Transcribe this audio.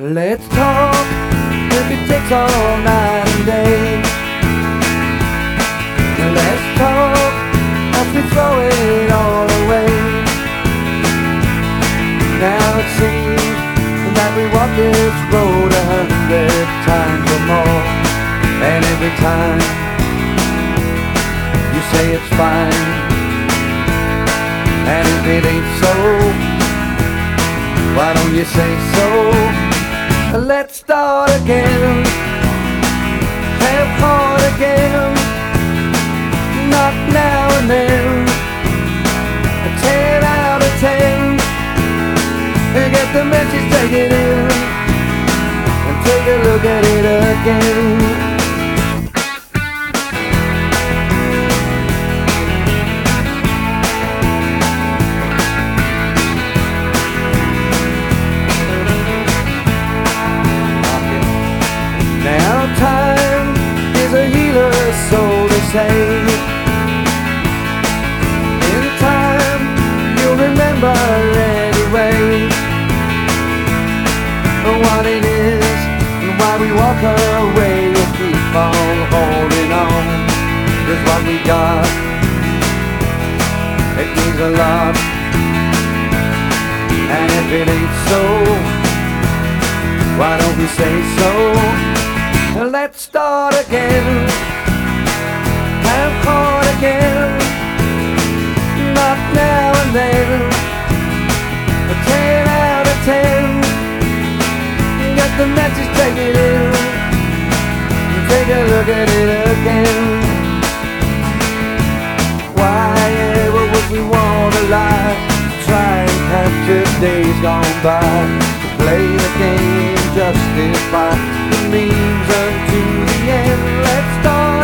Let's talk if it takes all night and day. Let's talk as we throw it all away. Now it seems that we walk this road 100 times or more, and every time you say it's fine, and if it ain't so, why don't you say so? Let's start again, have heart again, not now and then. A 10 out of 10, and get the message, take it in, and take a look at it again. Now time is a healer, so they say. In time you'll remember anyway what it is and why we walk away and keep on holding on. 'Cause what we got, it means a lot, and if it ain't so, why don't we say so? Let's start again, have heart again, not now and then. A 10 out of 10, get the message, take it in, take a look at it again. Why ever would we want to lie, try and capture days gone by, play the game, justify the means unto the end. Let's start